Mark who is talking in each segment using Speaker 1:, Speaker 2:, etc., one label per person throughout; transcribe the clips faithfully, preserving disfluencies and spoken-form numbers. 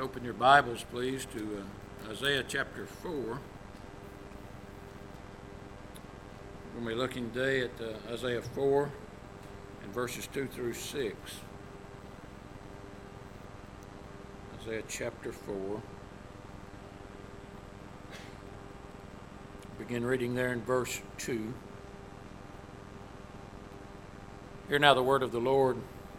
Speaker 1: Open your Bibles, please, to uh, Isaiah chapter four. We're going to be looking today at uh, Isaiah four and verses two through six. Isaiah chapter four. Begin reading there in verse two. Hear now the word of the Lord.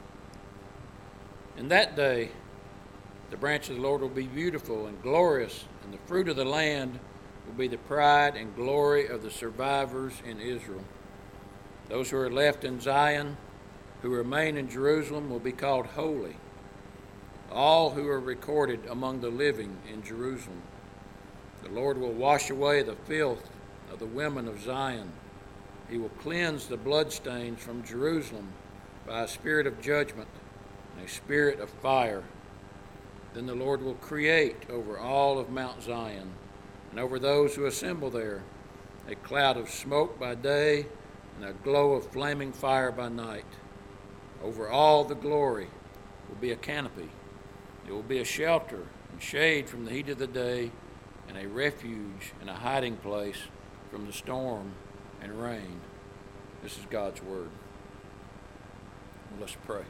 Speaker 1: In that day, the branch of the Lord will be beautiful and glorious, and the fruit of the land will be the pride and glory of the survivors in Israel. Those who are left in Zion, who remain in Jerusalem, will be called holy, all who are recorded among the living in Jerusalem. The Lord will wash away the filth of the women of Zion. He will cleanse the bloodstains from Jerusalem by a spirit of judgment and a spirit of fire. Then the Lord will create over all of Mount Zion and over those who assemble there a cloud of smoke by day and a glow of flaming fire by night. Over all the glory will be a canopy. It will be a shelter and shade from the heat of the day, and a refuge and a hiding place from the storm and rain. This is God's word. Let's pray.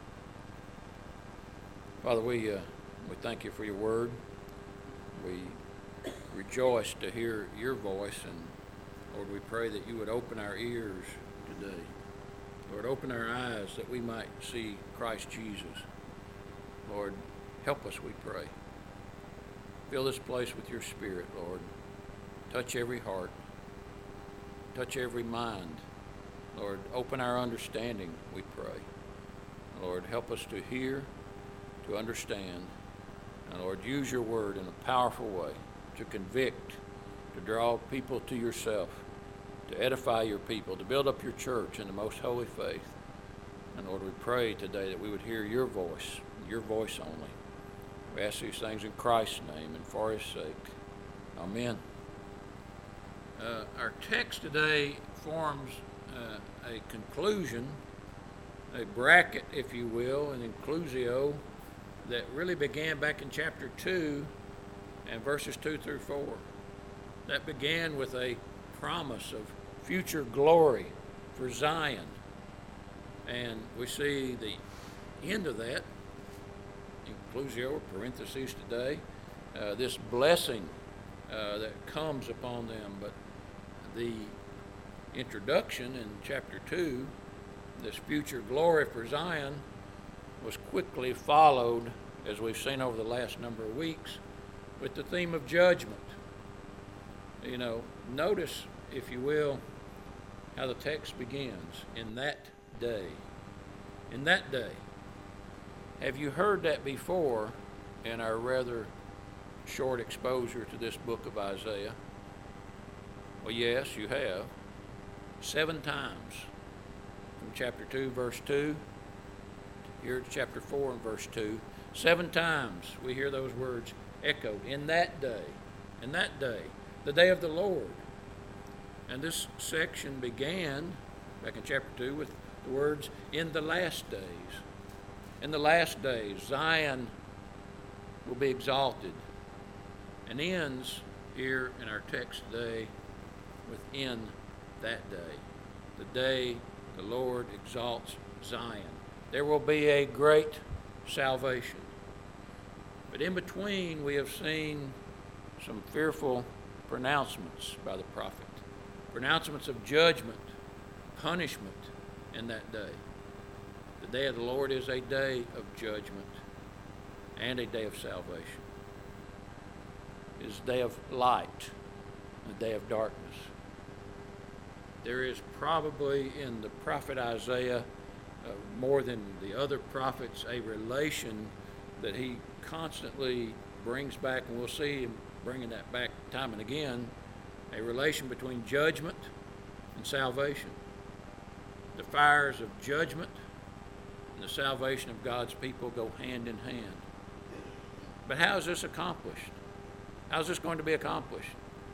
Speaker 1: Father, we uh, we thank you for your word. We rejoice to hear your voice, and Lord, we pray that you would open our ears today. Lord, open our eyes that we might see Christ Jesus. Lord, help us, we pray. Fill this place with your Spirit, Lord. Touch every heart. Touch every mind. Lord, open our understanding, we pray. Lord, help us to hear, to understand. And Lord, use your word in a powerful way to convict, to draw people to yourself, to edify your people, to build up your church in the most holy faith. And Lord, we pray today that we would hear your voice, your voice only. We ask these things in Christ's name and for his sake. Amen. Uh, our text today forms uh, a conclusion, a bracket, if you will, an inclusio, that really began back in chapter two and verses two through four. That began with a promise of future glory for Zion. And we see the end of that, inclusio, or parentheses today, uh, this blessing uh, that comes upon them. But the introduction in chapter two, this future glory for Zion, was quickly followed, as we've seen over the last number of weeks, with the theme of judgment. You know, notice, if you will, how the text begins. In that day. In that day. Have you heard that before in our rather short exposure to this book of Isaiah? Well, yes, you have. Seven times. From chapter two, verse two, here to chapter four and verse two. Seven times we hear those words echoed. In that day. In that day. The day of the Lord. And this section began, back in chapter two, with the words, in the last days. In the last days, Zion will be exalted. And ends here in our text today with in that day. The day the Lord exalts Zion. There will be a great salvation. But in between, we have seen some fearful pronouncements by the prophet. Pronouncements of judgment, punishment in that day. The day of the Lord is a day of judgment and a day of salvation. It is a day of light and a day of darkness. There is probably in the prophet Isaiah, uh, more than the other prophets, a relation that he constantly brings back, and we'll see him bringing that back time and again, a relation between judgment and salvation. The fires of judgment and the salvation of God's people go hand in hand. But how is this accomplished? How is this going to be accomplished?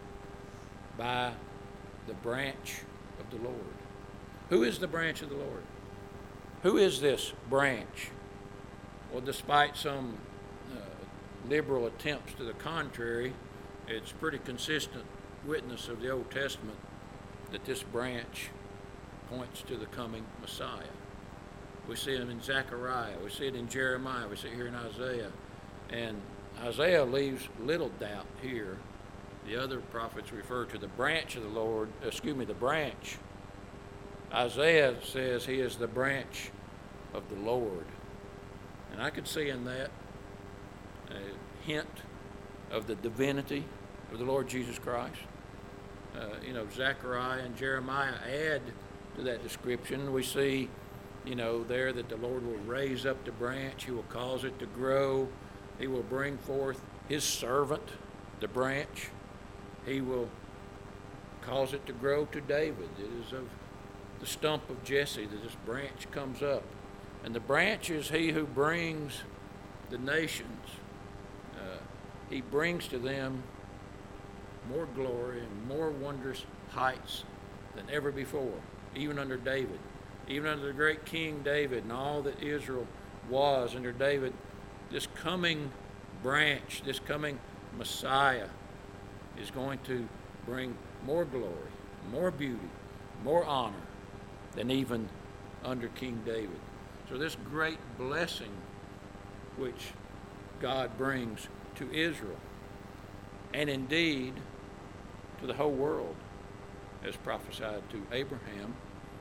Speaker 1: By the branch of the Lord. Who is the branch of the Lord? Who is this branch? Well, despite some uh, liberal attempts to the contrary, it's pretty consistent witness of the Old Testament that this branch points to the coming Messiah. We see it in Zechariah, we see it in Jeremiah, we see it here in Isaiah. And Isaiah leaves little doubt here. The other prophets refer to the branch of the Lord, excuse me, the branch. Isaiah says he is the branch of the Lord. And I could see in that a hint of the divinity of the Lord Jesus Christ. Uh, you know, Zechariah and Jeremiah add to that description. We see, you know, there that the Lord will raise up the branch. He will cause it to grow. He will bring forth his servant, the branch. He will cause it to grow to David. It is of the stump of Jesse that this branch comes up. And the branch is he who brings the nations. Uh, he brings to them more glory and more wondrous heights than ever before, even under David. Even under the great King David and all that Israel was under David, this coming branch, this coming Messiah is going to bring more glory, more beauty, more honor than even under King David. So this great blessing which God brings to Israel, and indeed to the whole world, as prophesied to Abraham,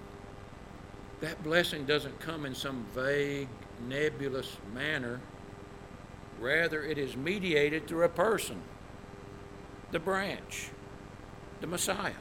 Speaker 1: that blessing doesn't come in some vague, nebulous manner. Rather, it is mediated through a person, the branch, the Messiah.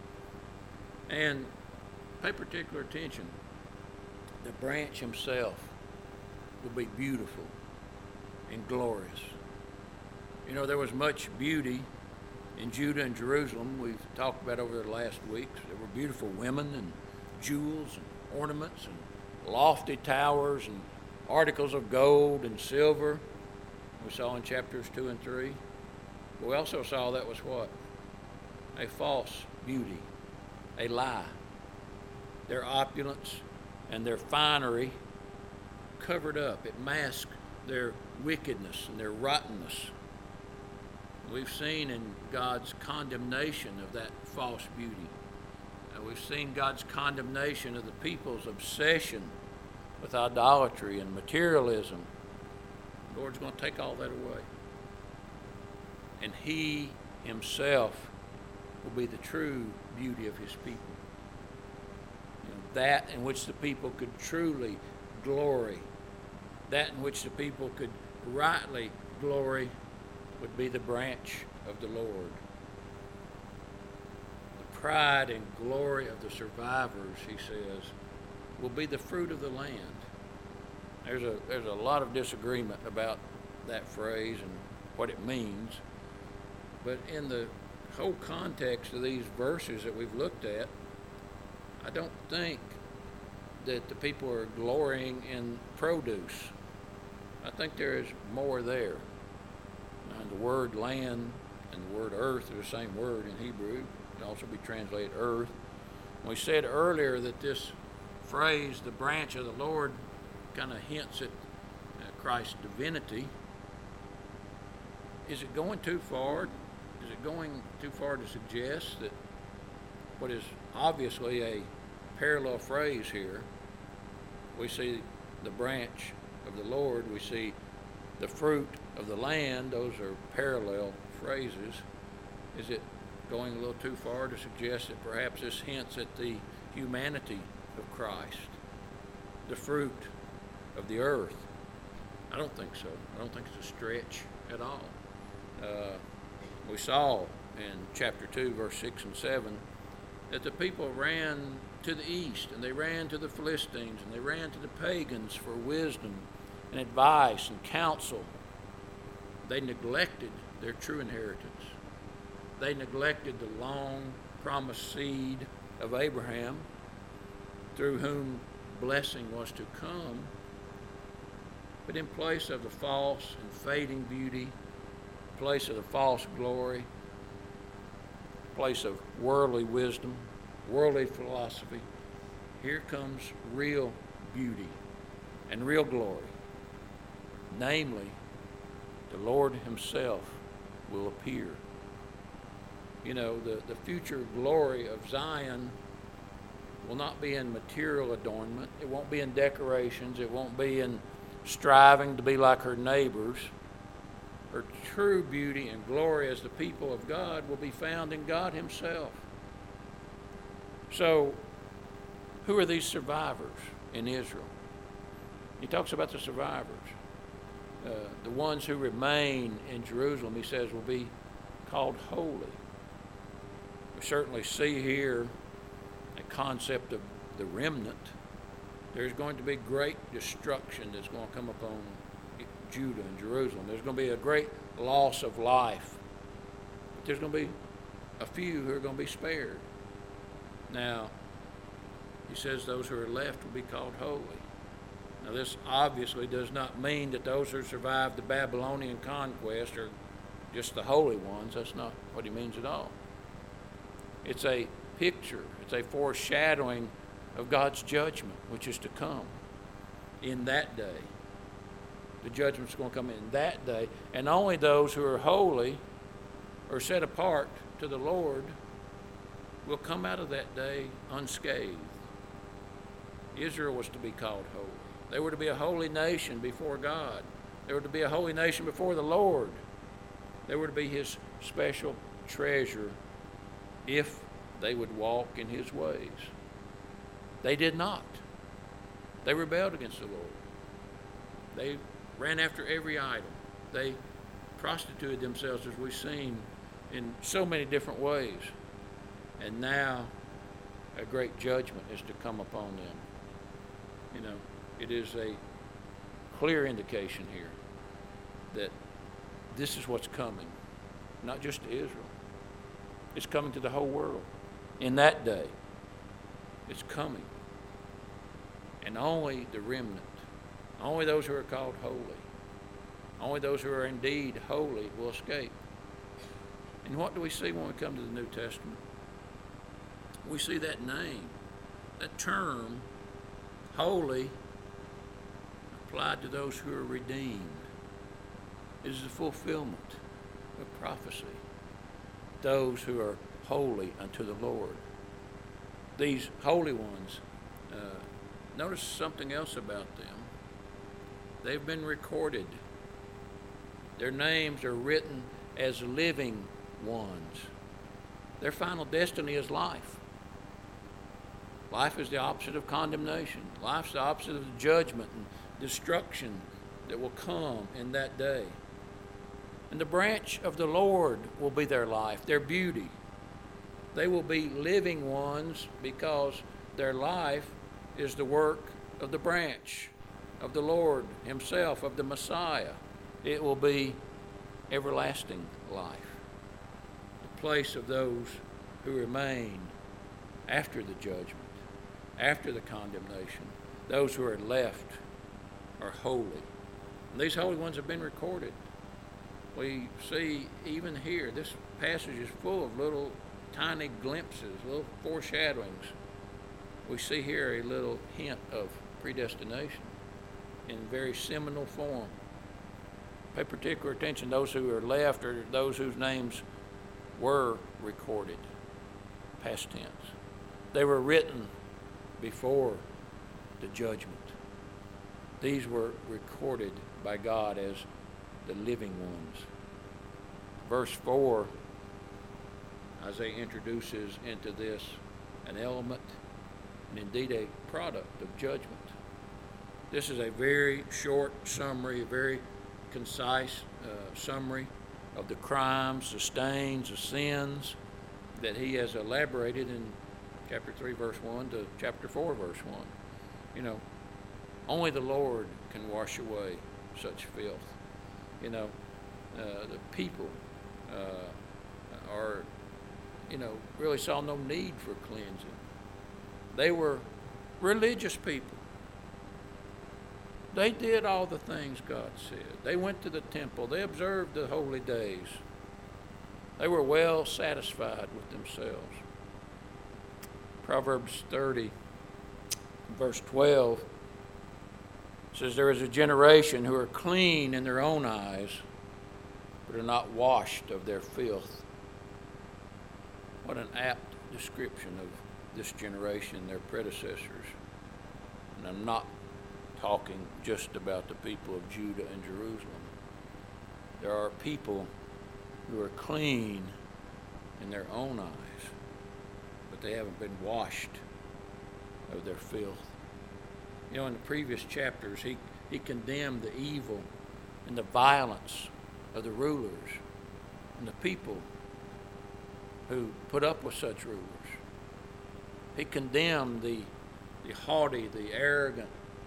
Speaker 1: And pay particular attention. The branch himself will be beautiful and glorious. You know, there was much beauty in Judah and Jerusalem. We've talked about over the last weeks. There were beautiful women and jewels and ornaments and lofty towers and articles of gold and silver. We saw in chapters two and three. But we also saw that was what? A false beauty, a lie. Their opulence and their finery covered up. It masked their wickedness and their rottenness. We've seen in God's condemnation of that false beauty. And we've seen God's condemnation of the people's obsession with idolatry and materialism. The Lord's going to take all that away. And he himself will be the true beauty of his people. You know, that in which the people could truly glory, that in which the people could rightly glory, would be the branch of the Lord. The pride and glory of the survivors, he says, will be the fruit of the land. There's a, there's a lot of disagreement about that phrase and what it means. But in the whole context of these verses that we've looked at, I don't think that the people are glorying in produce. I think there is more there. And the word land and the word earth are the same word in Hebrew. It can also be translated earth. We said earlier that this phrase, the branch of the Lord, kind of hints at uh, Christ's divinity. Is it going too far? Is it going too far to suggest that what is obviously a parallel phrase here, we see the branch of the Lord, we see the fruit of the land, those are parallel phrases. Is it going a little too far to suggest that perhaps this hints at the humanity of Christ, the fruit of the earth? I don't think so. I don't think it's a stretch at all. Uh, we saw in chapter two, verse six and seven, that the people ran to the east, and they ran to the Philistines, and they ran to the pagans for wisdom and advice and counsel. They neglected their true inheritance. They neglected the long promised seed of Abraham, through whom blessing was to come. But in place of the false and fading beauty, in place of the false glory, in place of worldly wisdom, worldly philosophy, here comes real beauty and real glory, namely the Lord himself will appear. You know, the, the future glory of Zion will not be in material adornment. It won't be in decorations. It won't be in striving to be like her neighbors. Her true beauty and glory as the people of God will be found in God himself. So, who are these survivors in Israel? He talks about the survivors. Uh, the ones who remain in Jerusalem, he says, will be called holy. We certainly see here a concept of the remnant. There's going to be great destruction that's going to come upon Judah and Jerusalem. There's going to be a great loss of life. But there's going to be a few who are going to be spared. Now, he says those who are left will be called holy. Now, this obviously does not mean that those who survived the Babylonian conquest are just the holy ones. That's not what he means at all. It's a picture, it's a foreshadowing of God's judgment, which is to come in that day. The judgment's going to come in that day, and only those who are holy or set apart to the Lord will come out of that day unscathed. Israel was to be called holy. They were to be a holy nation before God. They were to be a holy nation before the Lord. They were to be his special treasure if they would walk in his ways. They did not. They rebelled against the Lord. They ran after every idol. They prostituted themselves, as we've seen, in so many different ways. And now a great judgment is to come upon them. You know, it is a clear indication here that this is what's coming, not just to Israel. It's coming to the whole world. In that day, it's coming. And only the remnant, only those who are called holy, only those who are indeed holy will escape. And what do we see when we come to the New Testament? We see that name, that term, holy, applied to those who are redeemed. It is the fulfillment of prophecy. Those who are holy unto the Lord. These holy ones, uh, notice something else about them. They've been recorded. Their names are written as living ones. Their final destiny is life. Life is the opposite of condemnation. Life's the opposite of judgment and destruction that will come in that day. And the branch of the Lord will be their life, their beauty. They will be living ones because their life is the work of the branch of the Lord himself, of the Messiah. It will be everlasting life. The place of those who remain after the judgment, after the condemnation. Those who are left are holy. And these holy ones have been recorded. We see even here, this passage is full of little tiny glimpses, little foreshadowings. We see here a little hint of predestination in very seminal form. Pay particular attention, those who are left are those whose names were recorded, past tense. They were written before the judgment. These were recorded by God as the living ones. Verse four, Isaiah introduces into this an element and indeed a product of judgment. This is a very short summary, a very concise uh, summary of the crimes, the stains, the sins that he has elaborated in chapter three, verse one to chapter four, verse one. You know, only the Lord can wash away such filth. You know, uh, the people uh, are, you know, really saw no need for cleansing. They were religious people. They did all the things God said. They went to the temple. They observed the holy days. They were well satisfied with themselves. Proverbs thirty, verse twelve, says, there is a generation who are clean in their own eyes, but are not washed of their filth. What an apt description of this generation, their predecessors. And I'm not talking just about the people of Judah and Jerusalem. There are people who are clean in their own eyes, but they haven't been washed of their filth. You know, in the previous chapters, he, he condemned the evil and the violence of the rulers and the people who put up with such rulers. He condemned the, the haughty, the arrogant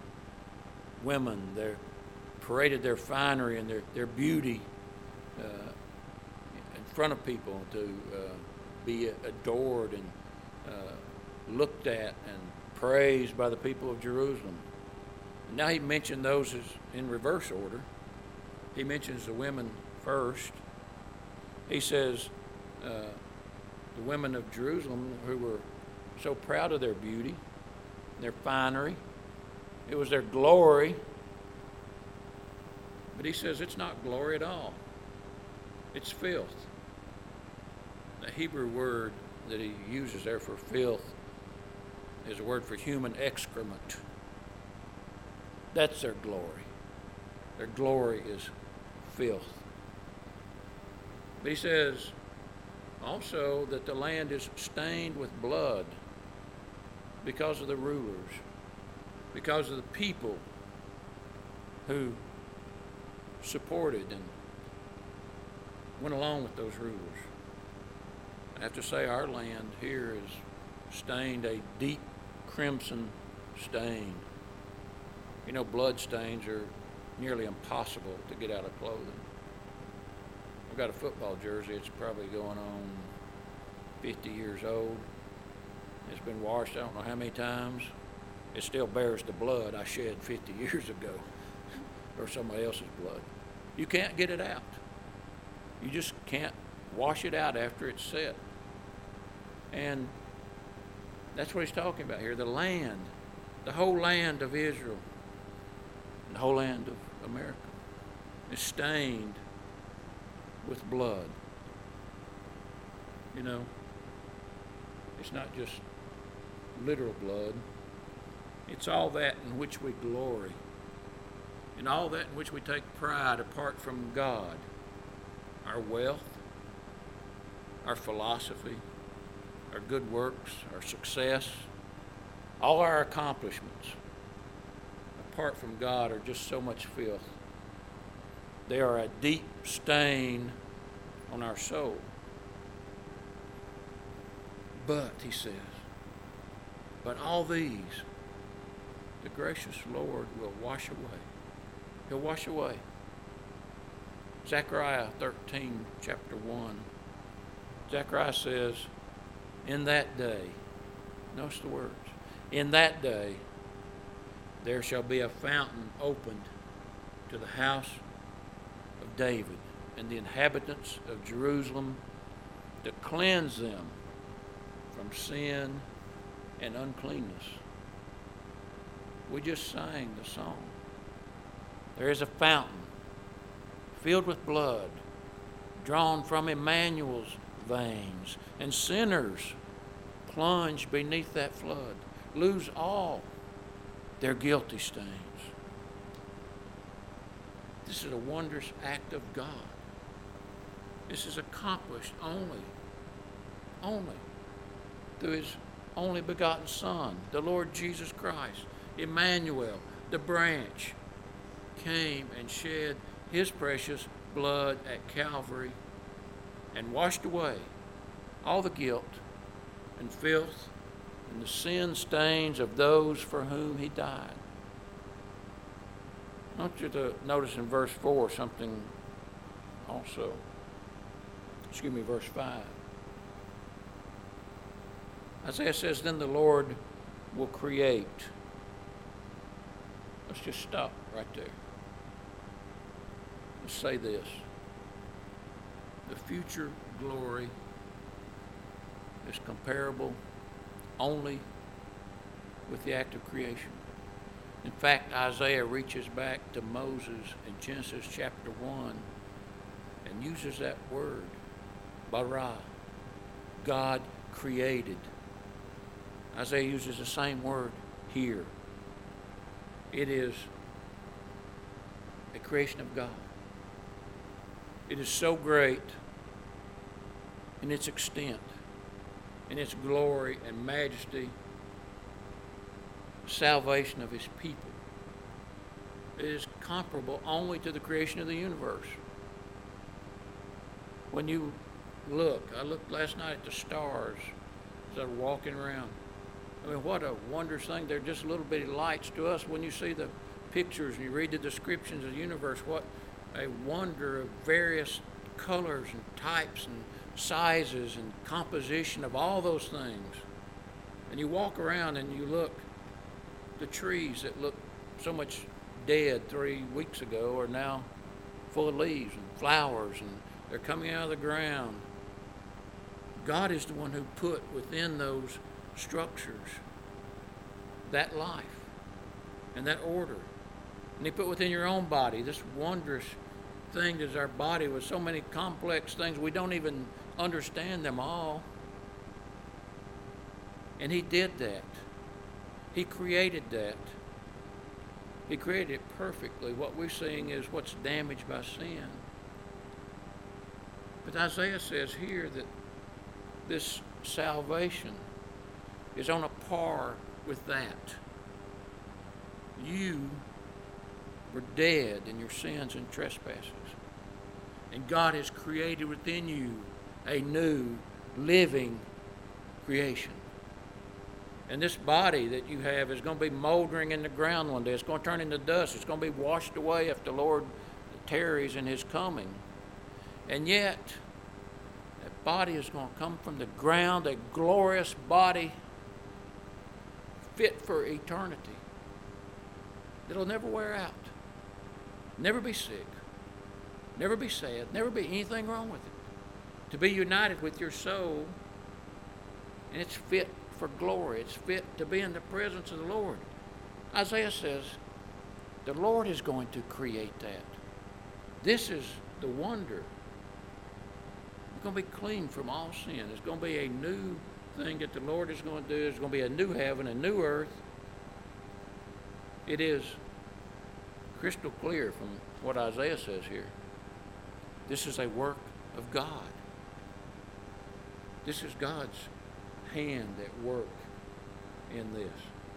Speaker 1: women. They paraded their finery and their, their beauty uh, in front of people to uh, be adored and uh, looked at and praised by the people of Jerusalem. And now he mentioned those as in reverse order. He mentions the women first. He says uh, the women of Jerusalem who were so proud of their beauty, their finery. It was their glory. But he says it's not glory at all. It's filth. The Hebrew word that he uses there for filth is a word for human excrement. That's their glory. Their glory is filth. But he says also that the land is stained with blood because of the rulers, because of the people who supported and went along with those rulers. I have to say our land here is stained a deep crimson stain. You know, blood stains are nearly impossible to get out of clothing. I've got a football jersey. It's probably going on fifty years old. It's been washed I don't know how many times. It still bears the blood I shed fifty years ago, or somebody else's blood. You can't get it out. You just can't wash it out after it's set. And that's what he's talking about here. The land, the whole land of Israel, the whole land of America is stained with blood. You know, it's not just literal blood. It's all that in which we glory, and all that in which we take pride apart from God. Our wealth, our philosophy, our good works, our success, all our accomplishments, apart from God, are just so much filth. They are a deep stain on our soul. But, he says, but all these, the gracious Lord will wash away. He'll wash away. Zechariah thirteen, chapter one. Zechariah says, in that day, notice the words, in that day there shall be a fountain opened to the house of David and the inhabitants of Jerusalem to cleanse them from sin and uncleanness. We just sang the song. There is a fountain filled with blood, drawn from Emmanuel's veins, and sinners plunge beneath that flood, lose all their guilty stains. This is a wondrous act of God. This is accomplished only, only through his only begotten Son, the Lord Jesus Christ. Emmanuel, the branch, came and shed his precious blood at Calvary and washed away all the guilt and filth and the sin stains of those for whom he died. I want you to notice in verse four something also. Excuse me, verse five. Isaiah says, then the Lord will create. Let's just stop right there. Let's say this. The future glory is comparable only with the act of creation. In fact, Isaiah reaches back to Moses in Genesis chapter one and uses that word, bara. God created. Isaiah uses the same word here. It is a creation of God. It is so great in its extent, in its glory and majesty, salvation of his people. It is comparable only to the creation of the universe. When you look, I looked last night at the stars as I was walking around. I mean, what a wondrous thing. They're just little bitty lights to us. When you see the pictures and you read the descriptions of the universe, what a wonder of various colors and types and sizes and composition of all those things. And you walk around and you look, the trees that look so much dead three weeks ago are now full of leaves and flowers, and they're coming out of the ground. God is the one who put within those structures that life and that order. And he put within your own body this wondrous thing that is our body with so many complex things. We don't even understand them all. And he did that. He created that. He created it perfectly. What we're seeing is what's damaged by sin. But Isaiah says here that this salvation is on a par with that. You were dead in your sins and trespasses. And God has created within you a new, living creation. And this body that you have is going to be moldering in the ground one day. It's going to turn into dust. It's going to be washed away if the Lord tarries in his coming. And yet, that body is going to come from the ground, a glorious body fit for eternity. It'll never wear out. Never be sick. Never be sad. Never be anything wrong with it. To be united with your soul, and it's fit for glory. It's fit to be in the presence of the Lord. Isaiah says the Lord is going to create that. This is the wonder. It's going to be clean from all sin. It's going to be a new thing that the Lord is going to do. It's going to be a new heaven, a new earth. It is crystal clear from what Isaiah says here. This is a work of God. This is God's hand at work in this.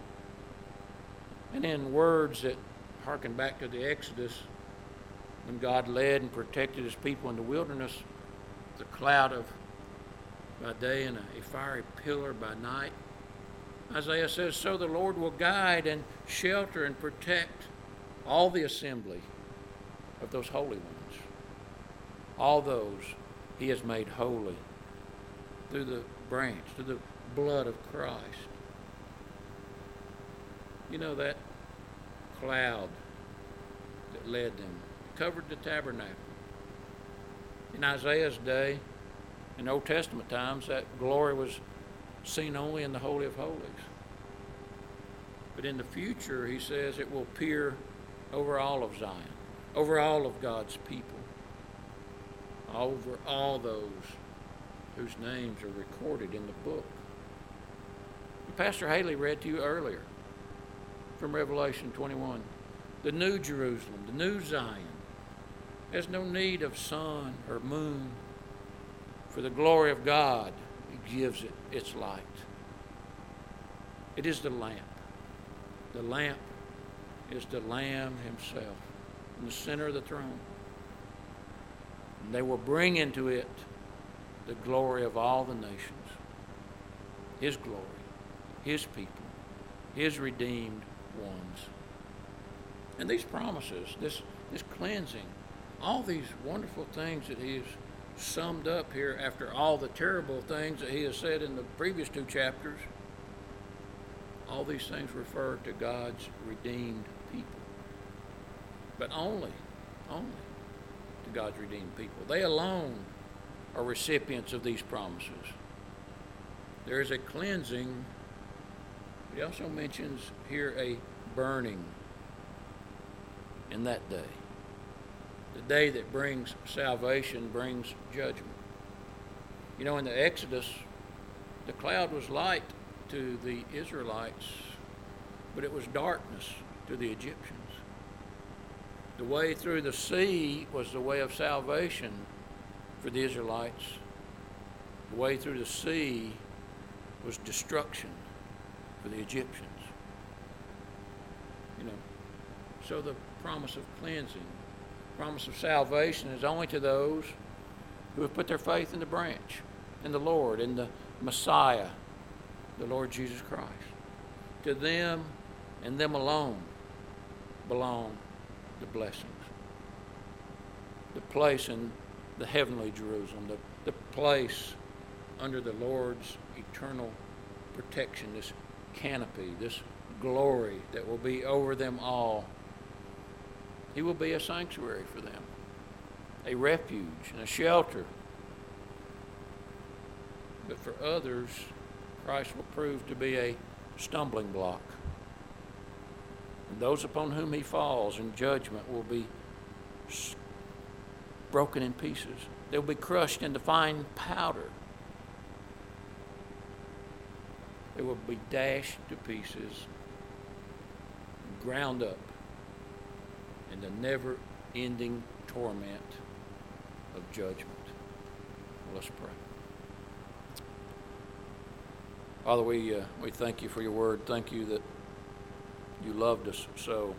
Speaker 1: And in words that harken back to the Exodus, when God led and protected his people in the wilderness, the cloud of by day and a, a fiery pillar by night, Isaiah says, so the Lord will guide and shelter and protect all the assembly of those holy ones, all those he has made holy through the branch, through the blood of Christ. You know, that cloud that led them covered the tabernacle. In Isaiah's day, in Old Testament times, that glory was seen only in the Holy of Holies. But in the future, he says, it will appear over all of Zion, over all of God's people, over all those whose names are recorded in the book. Pastor Haley read to you earlier from Revelation twenty-one. The new Jerusalem, the new Zion, has no need of sun or moon, for the glory of God gives it its light. It is the lamp. The lamp is the Lamb himself in the center of the throne. And they will bring into it the glory of all the nations, his glory, his people, his redeemed ones. And these promises, this, this cleansing, all these wonderful things that he has summed up here after all the terrible things that he has said in the previous two chapters, all these things refer to God's redeemed people. But only, only to God's redeemed people. They alone are recipients of these promises. There is a cleansing. He also mentions here a burning in that day. The day that brings salvation brings judgment. You know, in the Exodus, the cloud was light to the Israelites, but it was darkness to the Egyptians. The way through the sea was the way of salvation for the Israelites. The way through the sea was destruction for the Egyptians. You know, so the promise of cleansing, promise of salvation is only to those who have put their faith in the branch, in the Lord, in the Messiah, the Lord Jesus Christ. To them and them alone belong the blessings. The place in the heavenly Jerusalem, the, the place under the Lord's eternal protection, this canopy, this glory that will be over them all. He will be a sanctuary for them, a refuge and a shelter. But for others, Christ will prove to be a stumbling block. And those upon whom he falls in judgment will be broken in pieces. They'll be crushed into fine powder. They will be dashed to pieces, ground up in the never-ending torment of judgment. Well, let's pray. Father, we, uh, we thank you for your word. Thank you that you loved us so,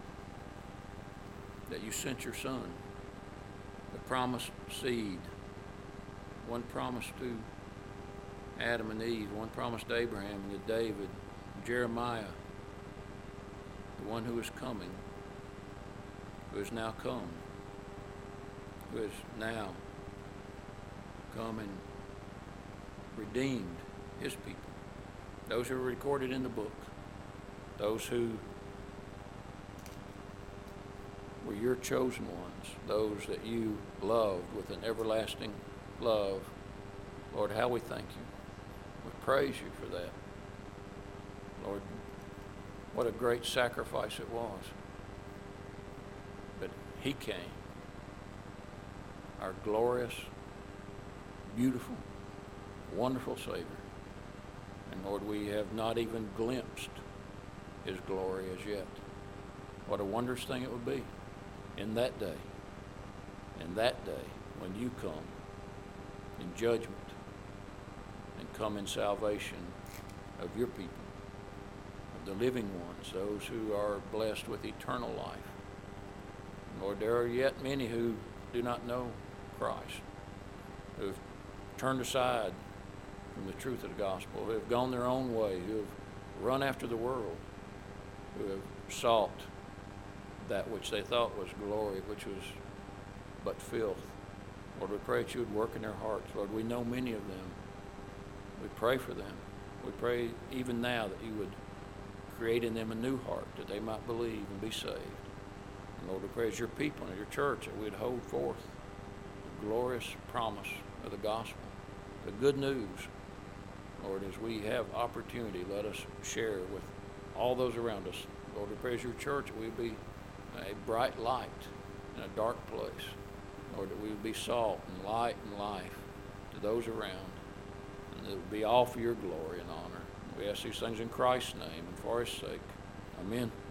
Speaker 1: that you sent your Son, the promised seed, one promised to Adam and Eve, one promised to Abraham and to David, Jeremiah, the one who is coming, who has now come, who has now come and redeemed his people, those who are recorded in the book, those who were your chosen ones, those that you loved with an everlasting love. Lord, how we thank you. We praise you for that. Lord, what a great sacrifice it was. But he came, our glorious, beautiful, wonderful Savior. And Lord, we have not even glimpsed his glory as yet. What a wondrous thing it would be in that day, in that day when you come in judgment and come in salvation of your people, of the living ones, those who are blessed with eternal life. And Lord, there are yet many who do not know Christ, who have turned aside from the truth of the gospel, who have gone their own way, who have run after the world, who have sought that which they thought was glory, which was but filth. Lord, we pray that you would work in their hearts. Lord, we know many of them. We pray for them. We pray even now that you would create in them a new heart, that they might believe and be saved. And Lord, we pray as your people and your church that we'd hold forth the glorious promise of the gospel, the good news. Lord, as we have opportunity, let us share with all those around us. Lord, we pray as your church that we would be a bright light in a dark place. Lord, that we would be salt and light and life to those around. And it would be all for your glory and honor. We ask these things in Christ's name and for his sake. Amen.